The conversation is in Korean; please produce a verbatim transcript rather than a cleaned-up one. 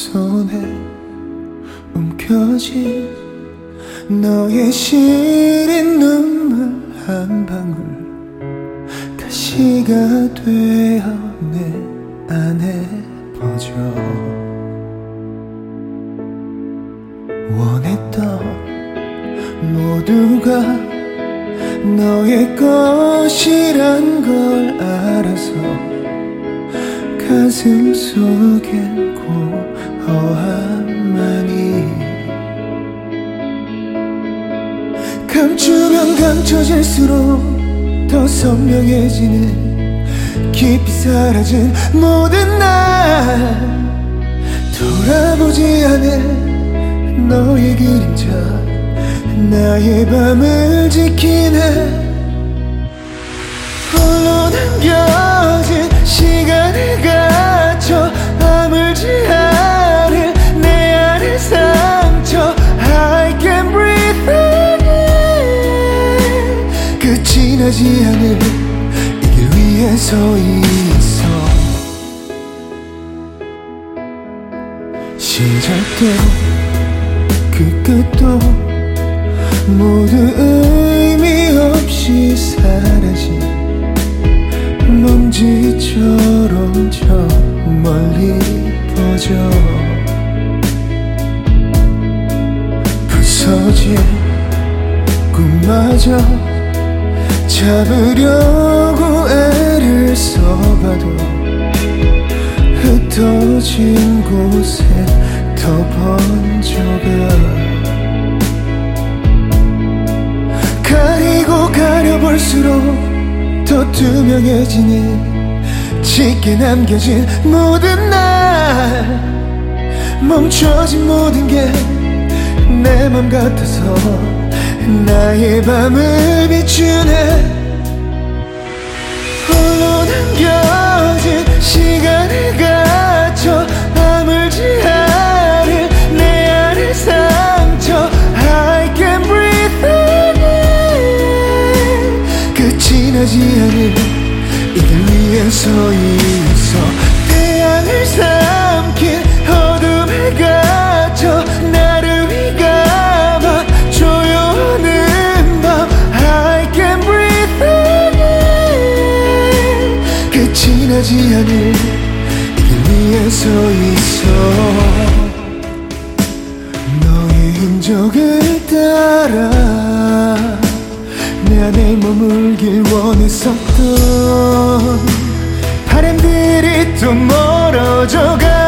손에 움켜쥔 너의 시린 눈물 한 방울 가시가 되어 내 안에 퍼져 원했던 모두가 너의 것이란 걸 알아서 가슴 속엔 공허함만이 감추면 감춰질수록 더 선명해지는 깊이 사라진 모든 날 돌아보지 않은 너의 그림자 나의 밤을 지키네 홀로 남겨진 시간을 갇혀 아물지 않을 내 안의 상처 I can't breathe again 끝이 나지 않을 이 길 위에 서 있어 시작도 그 끝도 모두 의미 없이 사라진 먼지처럼 저 멀리 퍼져 부서진 꿈마저 잡으려고 애를 써봐도 흩어진 곳에 더 번져가 가리고 가려볼수록 더 투명해지는 짙게 남겨진 모든 날 멈춰진 모든 게 내 맘 같아서 나의 밤을 비추네 홀로 남겨진 시간을 갇혀 아물지 않을 내 안의 상처 I can't breathe again 끝이 나지 않을 이 길 위에 서 있어 태양을 삼킨 어둠에 갇혀 나를 위감아 조여오는 밤 I can't breathe again 끝이 나지 않을 이 길 위에 서 있어 너의 흔적을 따라 내 안에 머물길 원했었던 바람들이 또 멀어져가